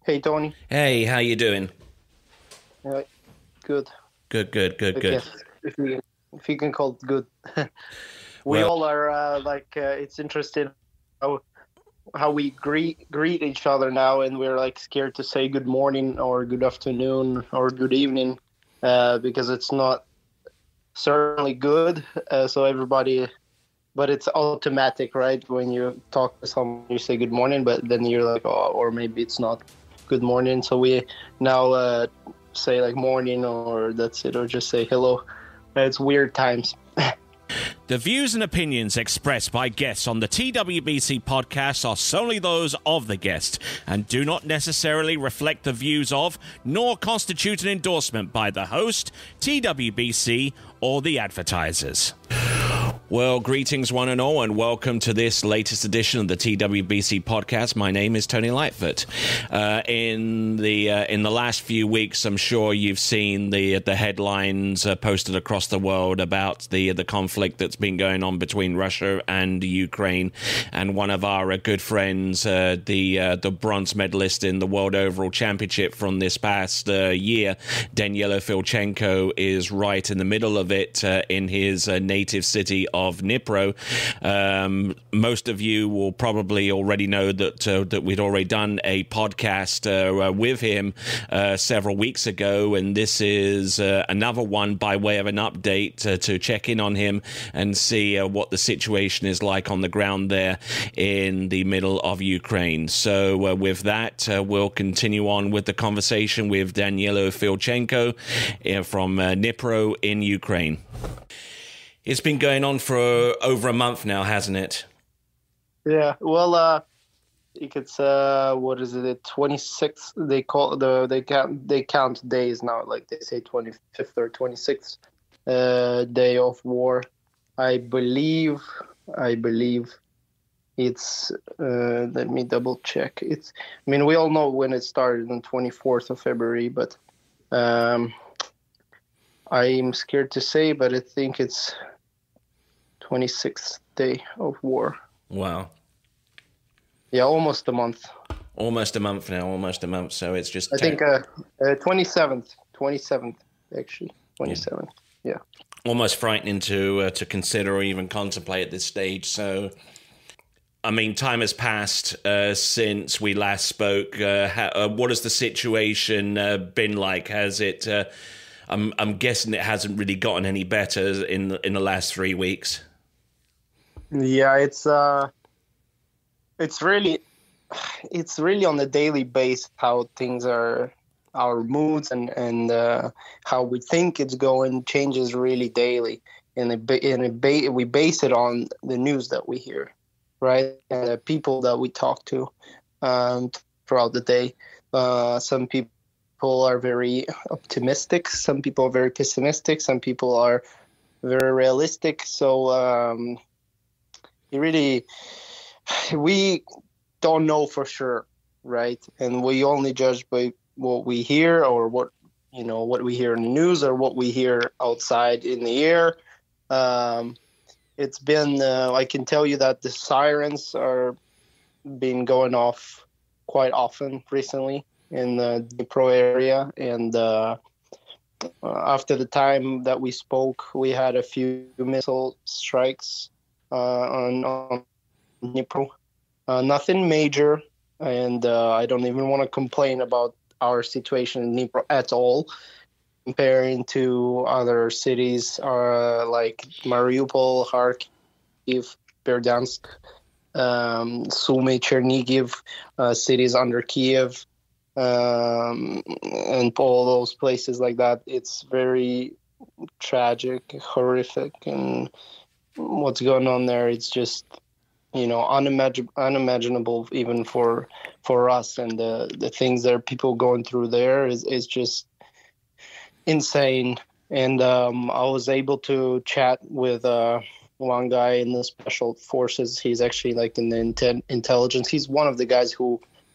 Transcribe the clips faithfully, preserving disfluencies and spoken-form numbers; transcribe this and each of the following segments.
Hey, Tony. Hey, how you doing? Uh, good. Good, good, good, I good. guess if we if you can call it good. we Well, all are uh, like uh, it's interesting how how we greet greet each other now, and we're like scared to say good morning or good afternoon or good evening uh, because it's not certainly good. Uh, so everybody, but it's automatic, right? When you talk to someone, you say good morning, but then you're like, oh, or maybe it's not good morning. So we now uh, say like morning, or that's it, or just say hello. It's weird times. the views and opinions expressed by guests on the T W B C podcast are solely those of the guest and do not necessarily reflect the views of, nor constitute an endorsement by the host, T W B C, or the advertisers. Well, greetings one and all, and welcome to this latest edition of the T W B C podcast. My name is Tony Lightfoot. Uh, in the uh, in the last few weeks, I'm sure you've seen the the headlines uh, posted across the world about the the conflict that's been going on between Russia and Ukraine. And one of our uh, good friends, uh, the uh, the bronze medalist in the World Overall Championship from this past uh, year, Daniilo Filchenko, is right in the middle of it uh, in his uh, native city of of Dnipro. Um, most of you will probably already know that uh, that we'd already done a podcast uh, uh, with him uh, several weeks ago, and this is uh, another one by way of an update uh, to check in on him and see uh, what the situation is like on the ground there in the middle of Ukraine. So uh, with that, uh, we'll continue on with the conversation with Daniilo Filchenko uh, from uh, Dnipro in Ukraine. It's been going on for over a month now, hasn't it? Yeah. Well, uh, I think it's uh, what is it? The twenty-sixth. They call the they count they count days now. Like they say, twenty-fifth or twenty-sixth uh, day of war. I believe. I believe it's. Uh, let me double check. It's. I mean, we all know when it started on twenty-fourth of February, but um, I'm scared to say, but I think it's twenty-sixth day of war. Wow. Yeah, almost a month. Almost a month now, almost a month. So it's just... I ten- think uh, uh, twenty-seventh. twenty-seventh, actually. twenty-seventh, yeah. yeah. Almost frightening to, uh, to consider or even contemplate at this stage. So, I mean, time has passed uh, since we last spoke. Uh, how, uh, what has the situation uh, been like? Has it... Uh, I'm, I'm guessing it hasn't really gotten any better in the, in the last three weeks. Yeah, it's uh, it's really, it's really on a daily basis how things are, our moods and and uh, how we think it's going changes really daily, and a in a ba- we base it on the news that we hear, right, and the people that we talk to, um, throughout the day. Uh, some people. People are very optimistic. Some people are very pessimistic. Some people are very realistic. So um, you really, we don't know for sure, right? And we only judge by what we hear, or what you know, what we hear in the news, or what we hear outside in the air. Um, it's been. Uh, I can tell you that the sirens are been going off quite often recently in the Dnipro area, and uh, after the time that we spoke, we had a few missile strikes uh, on, on Dnipro. Uh, nothing major, and uh, I don't even want to complain about our situation in Dnipro at all, comparing to other cities uh, like Mariupol, Kharkiv, Berdyansk, um, Sumy, Chernigiv, uh, cities under Kiev. Um, and all those places like that. It's very tragic, horrific, and what's going on there, it's just, you know, unimagin- unimaginable even for for us, and the the things that people going through there is, is just insane. And um, I was able to chat with uh, one guy in the special forces. He's actually like in the inten- intelligence. He's one of the guys who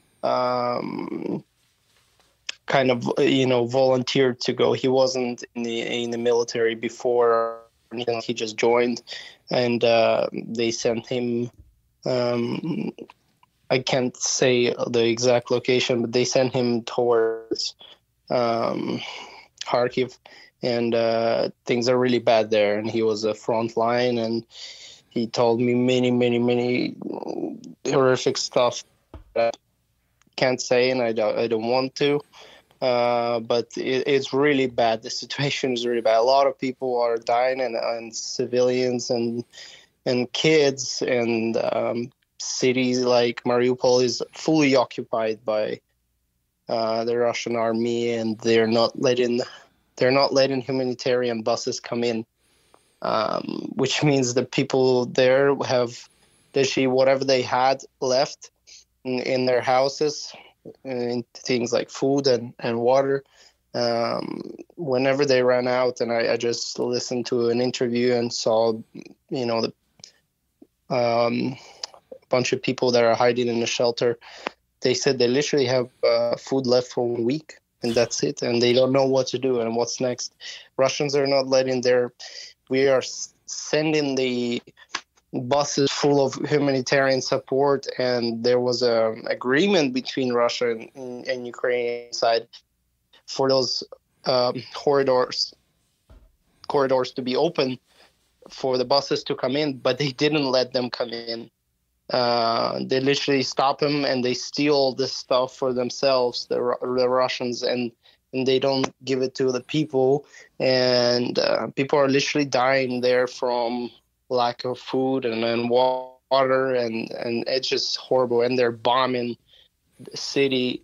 um, kind of, you know, volunteered to go. He wasn't in the in the military before. He just joined, and uh, they sent him um, I can't say the exact location, but they sent him towards um, Kharkiv, and uh, things are really bad there. And he was a front line, and he told me many, many, many horrific stuff that I can't say, and I don't, I don't want to. Uh, but it, it's really bad. The situation is really bad. A lot of people are dying, and, and civilians and and kids, and um, cities like Mariupol is fully occupied by uh, the Russian army, and they're not letting they're not letting humanitarian buses come in, um, which means the people there have literally whatever they had left in, in their houses, in things like food and, and water. Um, whenever they ran out, and I, I just listened to an interview and saw, you know, the um, bunch of people that are hiding in the shelter. They said they literally have uh, food left for one week, and that's it. And they don't know what to do and what's next. Russians are not letting their. We are sending the buses full of humanitarian support, and there was an agreement between Russia and, and Ukraine side for those um, corridors corridors to be open for the buses to come in, but they didn't let them come in. Uh, they literally stop them, and they steal this stuff for themselves, the, the Russians, and, and they don't give it to the people. And uh, people are literally dying there from lack of food and, and water, and, and it's just horrible. And they're bombing the city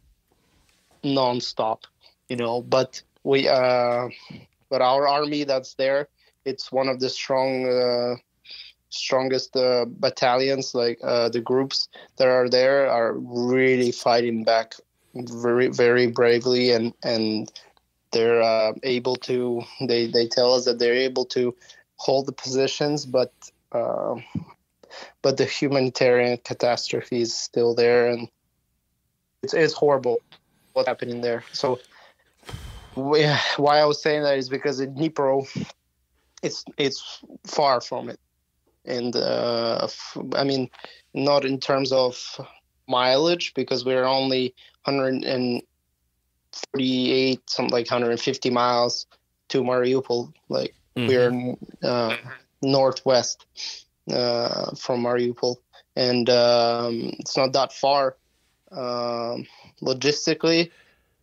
nonstop, you know. But we, uh, but our army that's there, it's one of the strong. Uh, strongest uh, battalions, like uh, the groups that are there are really fighting back very, very bravely, and and they're uh, able to, they, they tell us that they're able to hold the positions, but uh, but the humanitarian catastrophe is still there, and it's, it's horrible what's happening there. So we, why I was saying that is because in Dnipro, it's it's far from it. And uh, I mean, not in terms of mileage, because we're only one hundred forty-eight, something like one hundred fifty miles to Mariupol. Like mm-hmm. we're uh, northwest uh, from Mariupol, and um, it's not that far um, logistically,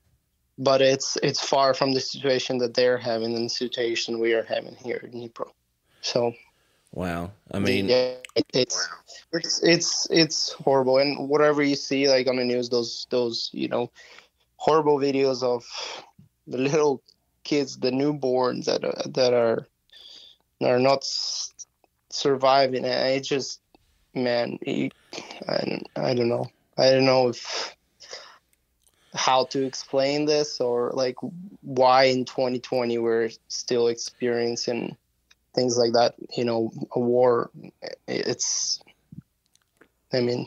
but it's it's far from the situation that they're having and the situation we are having here in Dnipro. So. Wow, I mean, yeah, it's it's it's it's horrible, and whatever you see, like on the news, those those you know, horrible videos of the little kids, the newborns that are, that are are not surviving. And it just, man, it, I don't, I don't know, I don't know if how to explain this, or like why in twenty twenty we're still experiencing things like that, you know, a war. It's, I mean,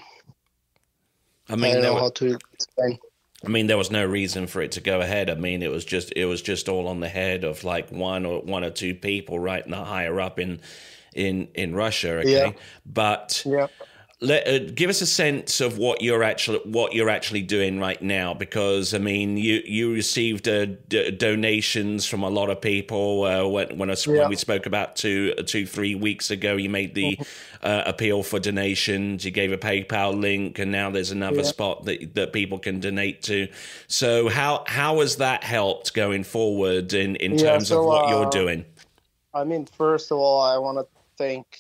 I mean, I don't know was, how to explain. I mean, there was no reason for it to go ahead. I mean, it was just, it was just all on the head of like one or one or two people, right, not higher up in, in, in Russia. Okay, yeah. but yeah. Let, uh, give us a sense of what you're actually what you're actually doing right now, because I mean, you you received uh, d- donations from a lot of people uh, when when, I, yeah. when we spoke about two two three weeks ago. You made the uh, appeal for donations. You gave a PayPal link, and now there's another yeah. spot that that people can donate to. So how how has that helped going forward in in yeah, terms so, of what uh, you're doing? I mean, first of all, I want to thank.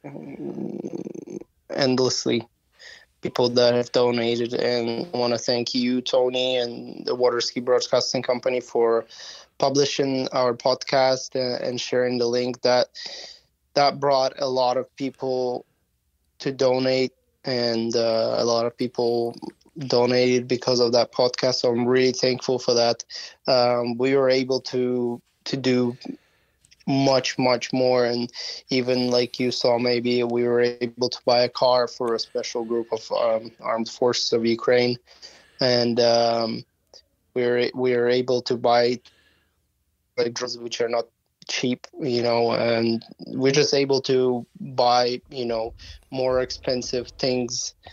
endlessly people that have donated, and I want to thank you, Tony, and the Waterski Broadcasting Company for publishing our podcast and sharing the link. That that brought a lot of people to donate, and uh, a lot of people donated because of that podcast, so I'm really thankful for that. Um, we were able to to do much much more, and even like you saw, maybe we were able to buy a car for a special group of um, armed forces of Ukraine, and um, we were we were able to buy like drugs which are not cheap, you know, and we're just able to buy, you know, more expensive things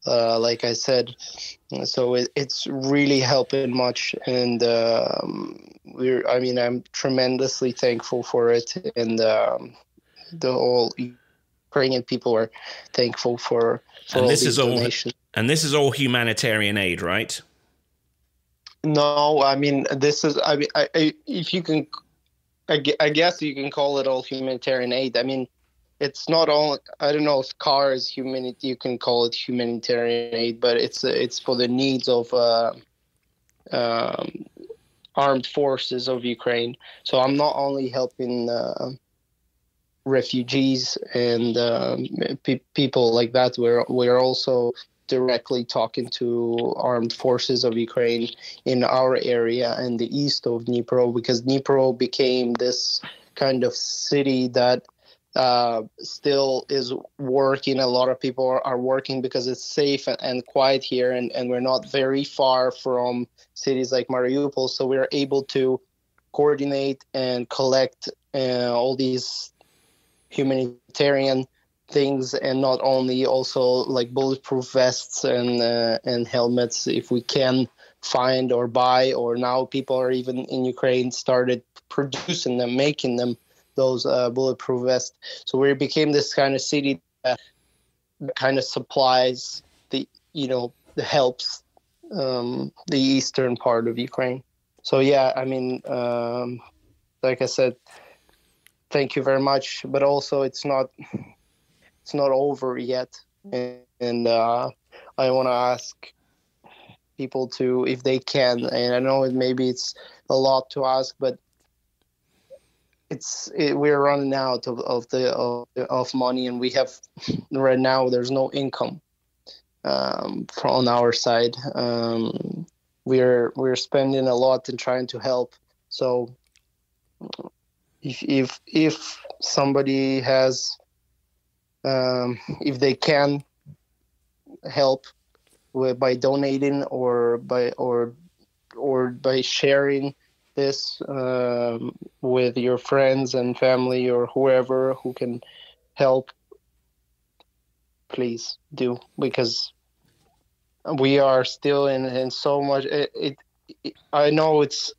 uh, like I said. So it, it's really helping much, and um, we're. I mean, I'm tremendously thankful for it, and um, the whole Ukrainian people are thankful for for and all this these is all, donations. And this is all humanitarian aid, right? No, I mean this is. I mean, I, I, if you can, I, gue- I guess you can call it all humanitarian aid. I mean, it's not all. I don't know if car is humanity. You can call it humanitarian aid, but it's it's for the needs of uh, um, armed forces of Ukraine. So I'm not only helping uh, refugees and um, pe- people like that. We're we're also directly talking to armed forces of Ukraine in our area and the east of Dnipro, because Dnipro became this kind of city that uh, still is working. A lot of people are, are working because it's safe and, and quiet here, and, and we're not very far from cities like Mariupol, so we're able to coordinate and collect uh, all these humanitarian things, and not only also like bulletproof vests and uh, and helmets if we can find or buy, or now people are even in Ukraine started producing them, making them, those uh, bulletproof vests. So we became this kind of city that kind of supplies the, you know, the helps um, the eastern part of Ukraine. So yeah, I mean, um, like I said, thank you very much, but also it's not it's not over yet, and, and uh, I want to ask people to, if they can, and I know it maybe it's a lot to ask, but it's it, we're running out of, of the of, of money, and we have right now there's no income um, on our side. Um, we're we're spending a lot in trying to help, so if if if somebody has um, if they can help with, by donating or by or or by sharing this um, with your friends and family or whoever who can help, please do, because we are still in, in so much it, it, it I know it's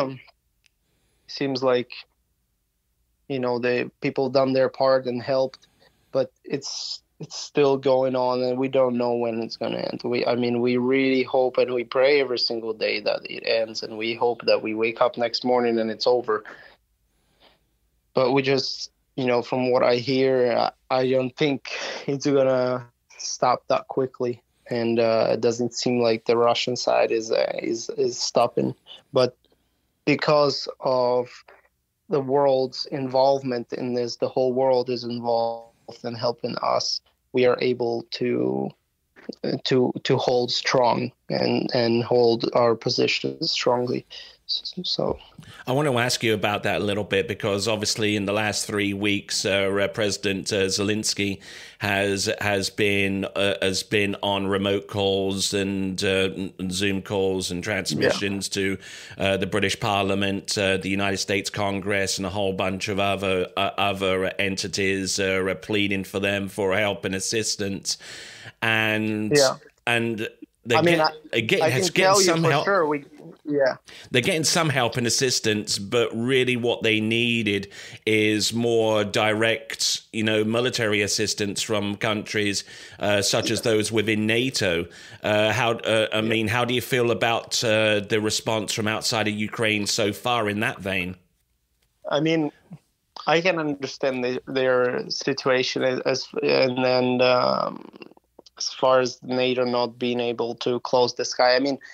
seems like, you know, the people done their part and helped, but it's it's still going on, and we don't know when it's going to end. We, I mean, we really hope and we pray every single day that it ends, and we hope that we wake up next morning and it's over. But we just, you know, from what I hear, I, I don't think it's going to stop that quickly, and uh, it doesn't seem like the Russian side is uh, is is stopping. But because of the world's involvement in this, the whole world is involved in helping us, we are able to to to hold strong and and hold our positions strongly. So I want to ask you about that a little bit, because obviously in the last three weeks, uh, uh, President uh, Zelensky has has been uh, has been on remote calls and, uh, and Zoom calls and transmissions yeah. to uh, the British Parliament, uh, the United States Congress, and a whole bunch of other uh, other entities, uh, pleading for them for help and assistance, and yeah. and. They're I mean, get, I, get, I can tell you for help. sure. We, yeah, they're getting some help and assistance, but really what they needed is more direct, you know, military assistance from countries uh, such as those within NATO. Uh, how, uh, I mean, how do you feel about uh, the response from outside of Ukraine so far in that vein? I mean, I can understand the, their situation as and and. Um, as far as NATO not being able to close the sky. I mean,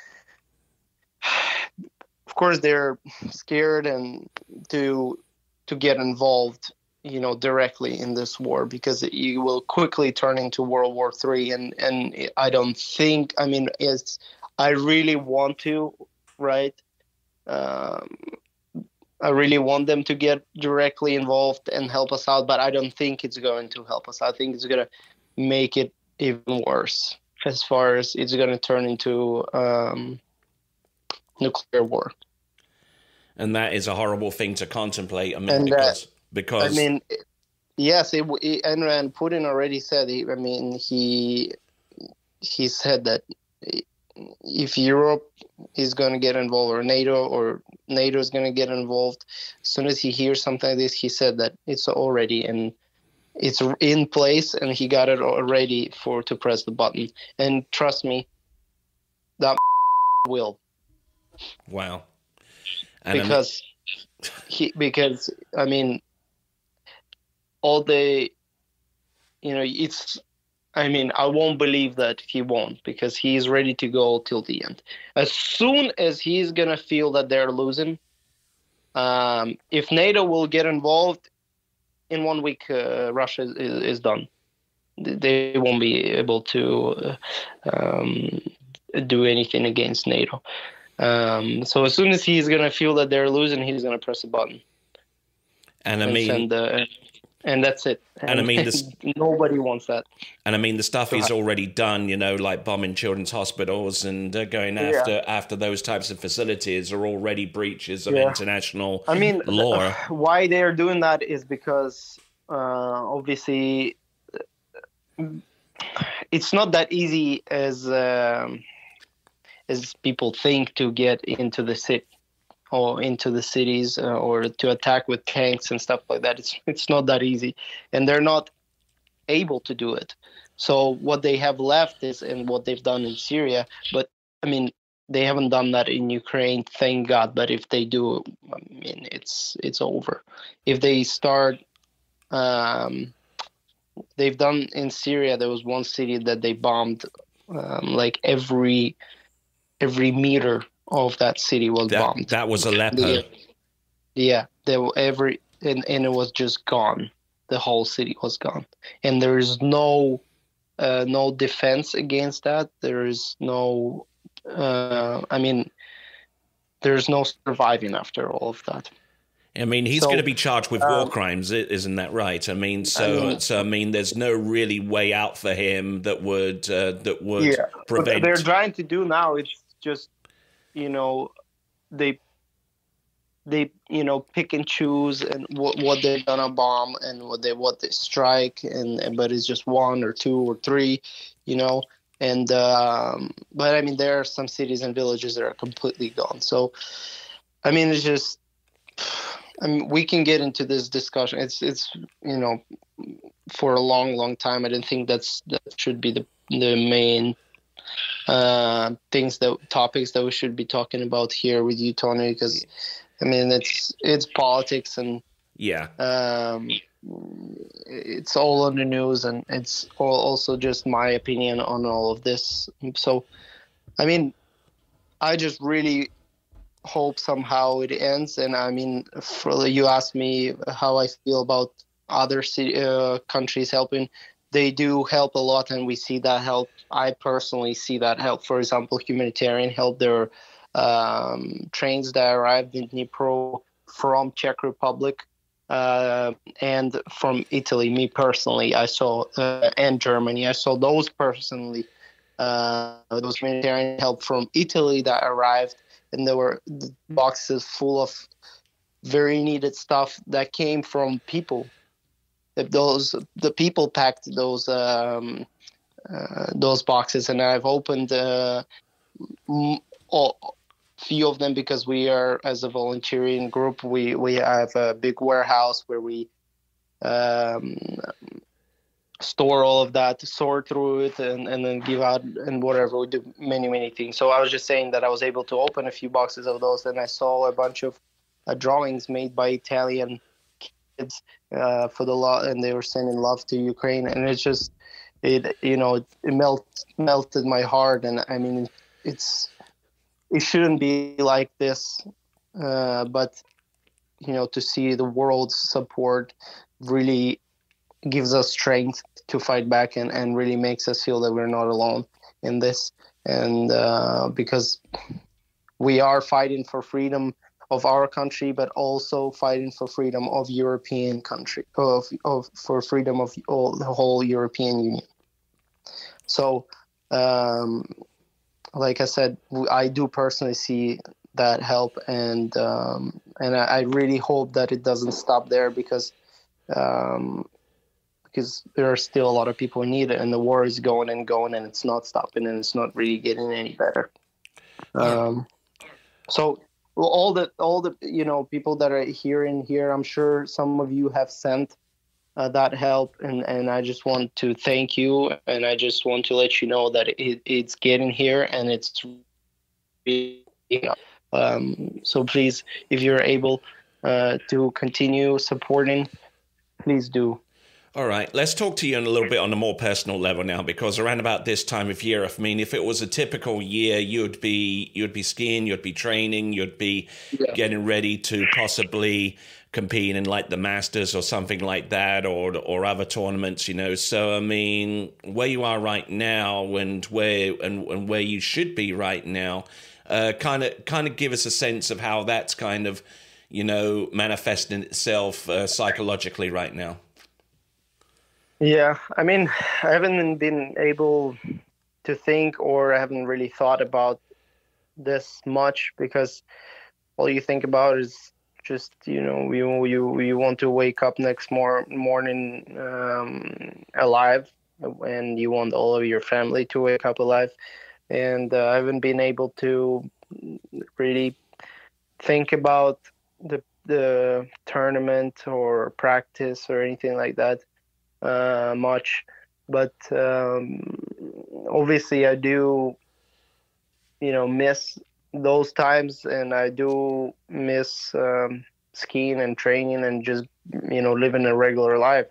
of course they're scared and to to get involved, you know, directly in this war, because you will quickly turn into World War Three. And and I don't think. I mean, it's I really want to, right? Um, I really want them to get directly involved and help us out, but I don't think it's going to help us. I think it's going to make it even worse, as far as it's going to turn into um, nuclear war. And that is a horrible thing to contemplate. I mean, and, because, uh, because I mean, yes, it, it, and, and Putin already said, he, I mean, he he said that if Europe is going to get involved, or NATO, or NATO is going to get involved, as soon as he hears something like this, he said that it's already in, it's in place, and he got it ready for to press the button. And trust me, that will. Wow. And because I mean... he, because I mean, all the, you know, it's. I mean, I won't believe that he won't, because he's ready to go till the end. As soon as he's going to feel that they're losing, um, if NATO will get involved, in one week, uh, Russia is, is done. They won't be able to uh, um, do anything against NATO. Um, so as soon as he's going to feel that they're losing, he's going to press a button. And I mean... And, uh, And that's it. And, and I mean, this, nobody wants that. And I mean, the stuff he's already done, you know, like bombing children's hospitals and uh, going after yeah. after those types of facilities are already breaches of yeah. international I mean, law. Uh, why they're doing that is because uh, obviously it's not that easy as um, as people think to get into the city. Or into the cities, uh, or to attack with tanks and stuff like that. It's it's not that easy, and they're not able to do it. So what they have left is, and what they've done in Syria. But I mean, they haven't done that in Ukraine, thank God. But if they do, I mean, it's it's over. If they start, um, they've done in Syria. There was one city that they bombed, um, like every every meter of that city was that, bombed. That was Aleppo. Yeah, yeah there were every and, and it was just gone. The whole city was gone, and there is no uh, no defense against that. There is no, uh, I mean, there's no surviving after all of that. I mean, he's so, going to be charged with war um, crimes, isn't that right? I mean, so I mean, so I mean, there's no really way out for him that would uh, that would yeah, prevent. What they're trying to do now is just, you know, they they you know pick and choose and what what they're gonna bomb and what they what they strike, and, and but it's just one or two or three, you know. And um, but I mean, there are some cities and villages that are completely gone. So I mean, it's just. I mean, we can get into this discussion. It's it's you know, for a long, long time. I didn't think that's that should be the the main uh, things that topics that we should be talking about here with you, Tony. Because I mean, it's it's politics and yeah, um, it's all on the news, and it's all also just my opinion on all of this. So, I mean, I just really. hope somehow it ends. And I mean, for, you asked me how I feel about other city, uh, countries helping. They do help a lot, and we see that help. I personally see that help. For example, humanitarian help. There are um, trains that arrived in Dnipro from Czech Republic uh, and from Italy. Me personally, I saw, uh, and Germany. I saw those personally. Uh, those humanitarian help from Italy that arrived. And there were boxes full of very needed stuff that came from people. Those the people packed those um, uh, those boxes, and I've opened uh, a few of them because we are, as a volunteering group, we we have a big warehouse where we um, store all of that, sort through it, and, and then give out and whatever. We do many, many things. So I was just saying that I was able to open a few boxes of those, and I saw a bunch of uh, drawings made by Italian kids uh, for the law, and they were sending love to Ukraine. And it's just, it you know, it, it melt, melted my heart. And I mean, it's it shouldn't be like this, uh, but you know, to see the world's support really gives us strength to fight back, and, and really makes us feel that we're not alone in this. And uh, because we are fighting for freedom of our country, but also fighting for freedom of European country, of, of for freedom of all, the whole European Union. So, um, like I said, I do personally see that help, and um, and I, I really hope that it doesn't stop there, because um, because there are still a lot of people who need it, and the war is going and going, and it's not stopping, and it's not really getting any better. Um, so all the all the you know people that are here in here, I'm sure some of you have sent uh, that help, and and I just want to thank you, and I just want to let you know that it, it's getting here, and it's really, um, so please, if you're able uh, to continue supporting, please do. All right, let's talk to you in a little bit on a more personal level now, because around about this time of year, I mean, if it was a typical year, you'd be you'd be skiing, you'd be training, you'd be yeah. getting ready to possibly compete in like the Masters or something like that, or or other tournaments, you know. So I mean, where you are right now, and where and, and where you should be right now, kind of kind of give us a sense of how that's kind of, you know, manifesting itself uh, psychologically right now. Yeah, I mean, I haven't been able to think, or I haven't really thought about this much, because all you think about is just, you know, you you you want to wake up next mor- morning um, alive, and you want all of your family to wake up alive. And uh, I haven't been able to really think about the the tournament or practice or anything like that. Uh, much, but um, obviously I do, you know, miss those times, and I do miss um, skiing and training and just, you know, living a regular life.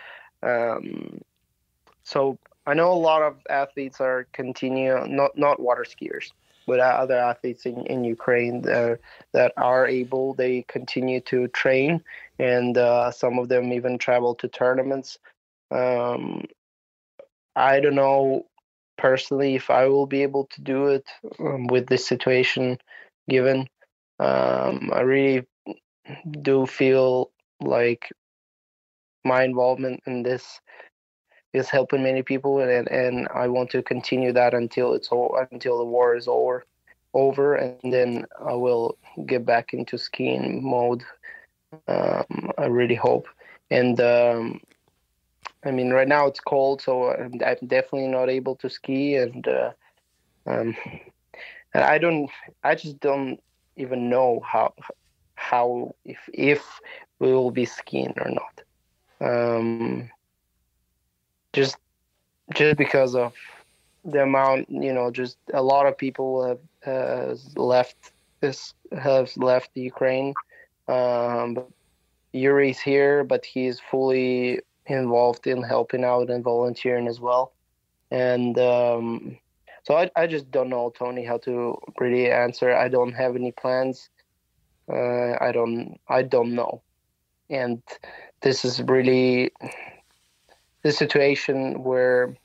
Um, so I know a lot of athletes are continue not not water skiers, but other athletes in, in Ukraine uh, that are able, they continue to train, and uh, some of them even travel to tournaments. Um, I don't know personally if I will be able to do it um, with this situation given. Um, I really do feel like my involvement in this is helping many people, and and I want to continue that until it's all, until the war is over, over, and then I will get back into skiing mode. Um, I really hope, and. Um, I mean, right now it's cold, so I'm, I'm definitely not able to ski, and uh, um, and I don't, I just don't even know how, how if if we will be skiing or not. Um, just just because of the amount, you know, just a lot of people have uh, left this have left Ukraine. Um, but Yuri's here, but he's fully involved in helping out and volunteering as well. And um, so I, I just don't know, Tony, how to really answer. I don't have any plans. Uh, I don't I don't know. And this is really the situation where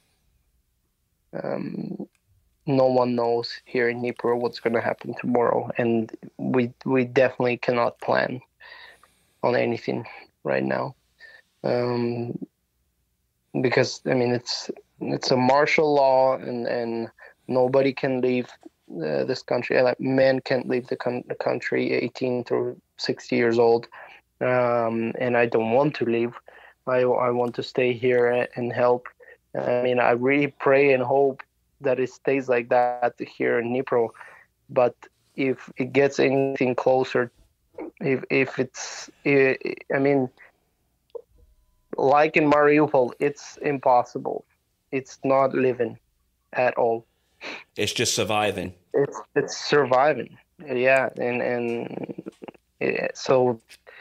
um, no one knows here in Dnipro what's going to happen tomorrow. And we we definitely cannot plan on anything right now. Um, because I mean it's it's a martial law, and, and nobody can leave uh, this country. Like men can't leave the, con- the country eighteen through sixty years old, um, and I don't want to leave. I I want to stay here and help. I mean, I really pray and hope that it stays like that here in Dnipro. But if it gets anything closer, if if it's, I mean. Like in Mariupol, it's impossible. It's not living at all. It's just surviving. It's it's surviving. Yeah, and and yeah, so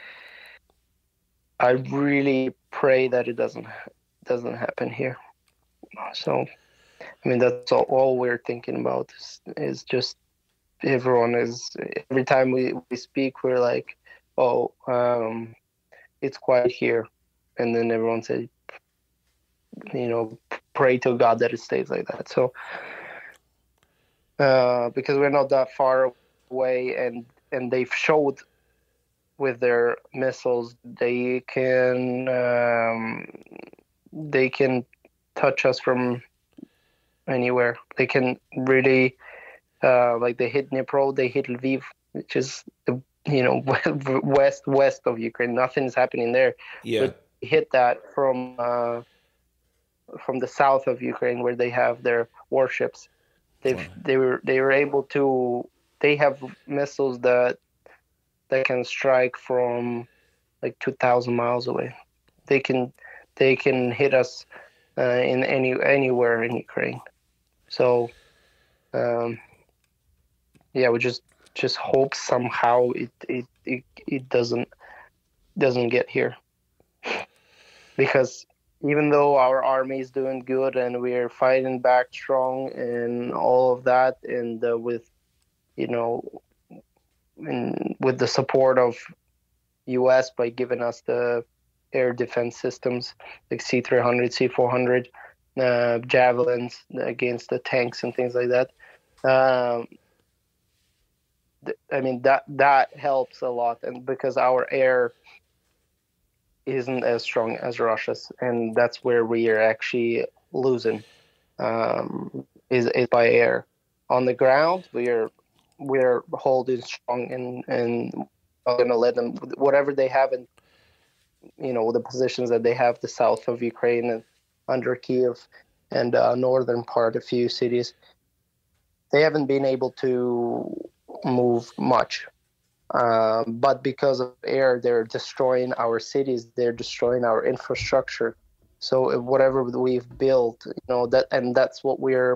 I really pray that it doesn't doesn't happen here. So I mean, that's all, all we're thinking about is, is just everyone is every time we, we speak, we're like, oh, um, it's quiet here. And then everyone said, you know, pray to God that it stays like that. So, uh, because we're not that far away, and, and they've showed with their missiles, they can um, they can touch us from anywhere. They can really, uh, like they hit Dnipro, they hit Lviv, which is the, you know, west west of Ukraine. Nothing's happening there. Yeah. But hit that from uh, from the south of Ukraine, where they have their warships. They've Wow. they were they were able to. They have missiles that that can strike from like two thousand miles away. They can they can hit us uh, in any anywhere in Ukraine. So, um, yeah, we just just hope somehow it it it, it doesn't doesn't get here, because even though our army is doing good and we're fighting back strong and all of that, and uh, with you know, and with the support of U S by giving us the air defense systems like C three hundred, C four hundred, uh, javelins against the tanks and things like that. Um, th- I mean that that helps a lot, and because our air isn't as strong as Russia's, and that's where we are actually losing. Um, is is by air. On the ground, we are we're holding strong, and and not gonna let them, whatever they have in, you know, the positions that they have the south of Ukraine and under Kiev and uh, northern part, a few cities, they haven't been able to move much. Um, but because of air, they're destroying our cities, they're destroying our infrastructure. So whatever we've built, you know, that, and that's what we're,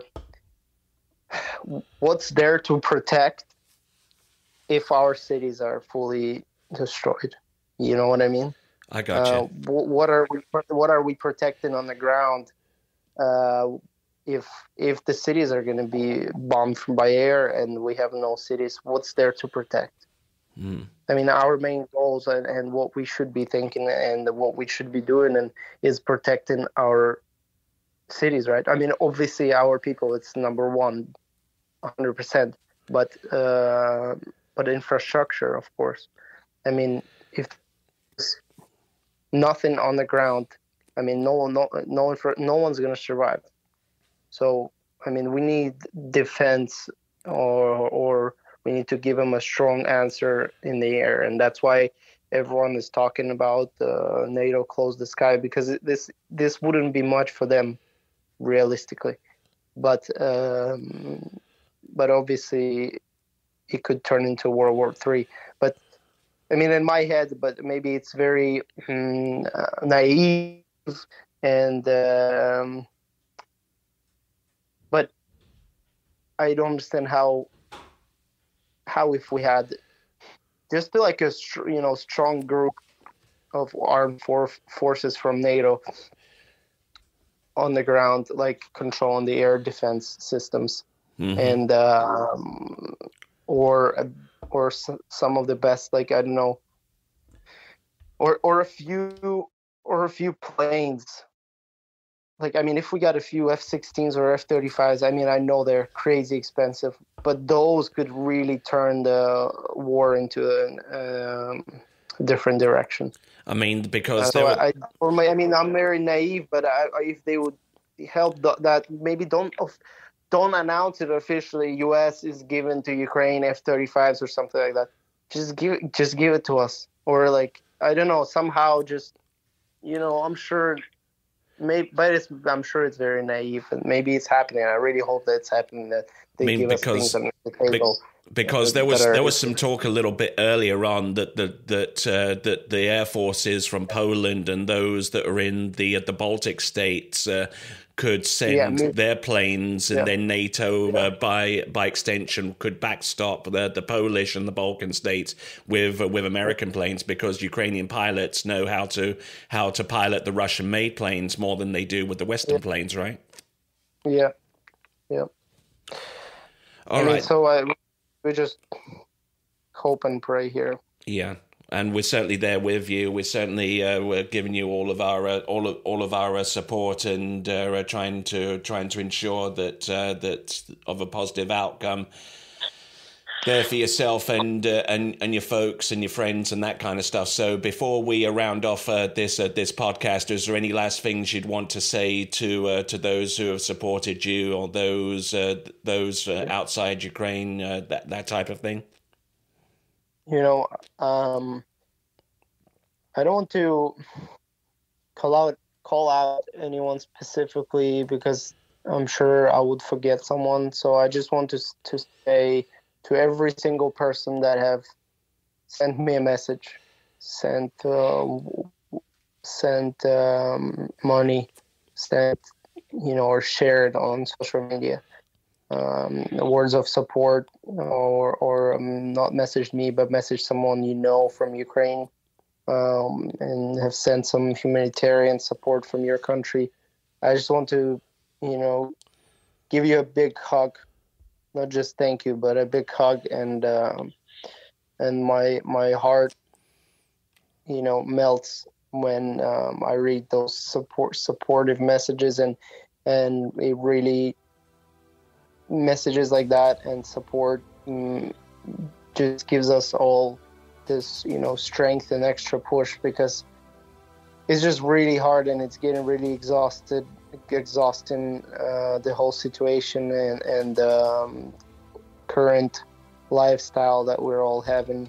what's there to protect if our cities are fully destroyed? You know what I mean? I got you. Uh, what are we? What are we protecting on the ground? Uh, if if the cities are going to be bombed from by air and we have no cities, what's there to protect? Mm. I mean, our main goals and, and what we should be thinking and what we should be doing and is protecting our cities, right? I mean, obviously, our people, it's number one, one hundred percent. But uh, but infrastructure, of course. I mean, if nothing on the ground, I mean, no, no, no, no one's gonna survive. So, I mean, we need defense, or or we need to give them a strong answer in the air, and that's why everyone is talking about uh, NATO close the sky, because this this wouldn't be much for them, realistically, but um, but obviously it could turn into World War Three. But I mean, in my head, but maybe it's very um, uh, naive, and um, but I don't understand how how if we had just like a you know strong group of armed for- forces from NATO on the ground, like controlling the air defense systems, mm-hmm. and um, or or some of the best, like I don't know, or or a few or a few planes. Like, I mean, if we got a few F sixteens or F thirty-fives, I mean, I know they're crazy expensive, but those could really turn the war into a um, different direction. I mean, because uh, so were... I, or my, I mean, I'm very naive, but I, if they would help th- that, maybe don't don't announce it officially. U S is given to Ukraine F thirty-fives or something like that. Just give just give it to us, or like I don't know, somehow just you know, I'm sure. Maybe, but it's, I'm sure it's very naive, and maybe it's happening. I really hope that it's happening, that they I mean, give because, us things on the table. Be, because there was there was some talk a little bit earlier on that that that uh, that the air forces from Poland and those that are in the the Baltic states uh, could send yeah, their planes, and yeah. then NATO, yeah. uh, by by extension, could backstop the the Polish and the Balkan states with uh, with American planes, because Ukrainian pilots know how to how to pilot the Russian-made planes more than they do with the Western planes, right? Yeah, yeah. All I right. mean, so I, we just hope and pray here. Yeah. And we're certainly there with you. We're certainly uh, we're giving you all of our uh, all of all of our uh, support, and uh, trying to trying to ensure that uh, that of a positive outcome there for yourself and uh, and and your folks and your friends and that kind of stuff. So before we round off uh, this uh, this podcast, is there any last things you'd want to say to uh, to those who have supported you, or those uh, those uh, outside Ukraine, uh, that that type of thing? You know, um, I don't want to. call out call out anyone specifically because I'm sure I would forget someone. So I just want to to say to every single person that have sent me a message, sent uh, sent um, money, sent you know, or shared on social media, um, words of support, or or um, not messaged me but messaged someone you know from Ukraine. Um, and have sent some humanitarian support from your country. I just want to, you know, give you a big hug, not just thank you, but a big hug, and um, and my my heart, you know, melts when um, I read those support supportive messages, and and it really messages like that and support um, just gives us all this, you know, strength and extra push, because it's just really hard and it's getting really exhausted, exhausting, uh, the whole situation and, and um, current lifestyle that we're all having.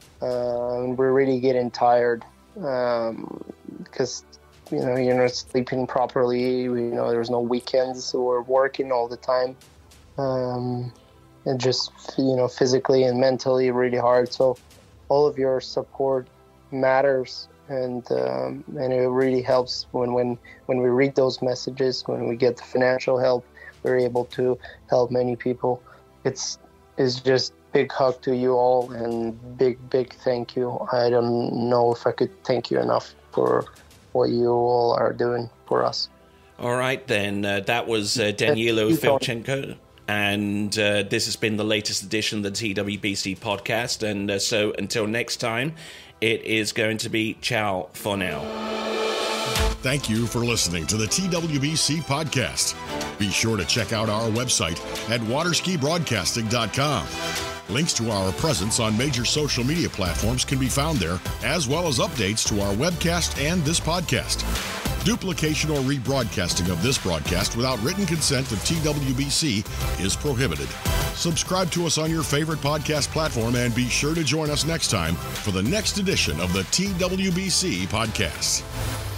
Uh, and we're really getting tired um, because, you know, you're not sleeping properly. You know, there's no weekends, so we're working all the time. Um, and just, you know, physically and mentally really hard. So all of your support matters, and um, and it really helps when, when when we read those messages, when we get the financial help, we're able to help many people. It's it's just big hug to you all, and big big thank you. I don't know if I could thank you enough for what you all are doing for us. All right, then. Uh, that was uh, Danilo Filchenko. And uh, this has been the latest edition of the T W B C podcast. And uh, so until next time, it is going to be ciao for now. Thank you for listening to the T W B C podcast. Be sure to check out our website at waterski broadcasting dot com. Links to our presence on major social media platforms can be found there, as well as updates to our webcast and this podcast. Duplication or rebroadcasting of this broadcast without written consent of T W B C is prohibited. Subscribe to us on your favorite podcast platform and be sure to join us next time for the next edition of the T W B C podcast.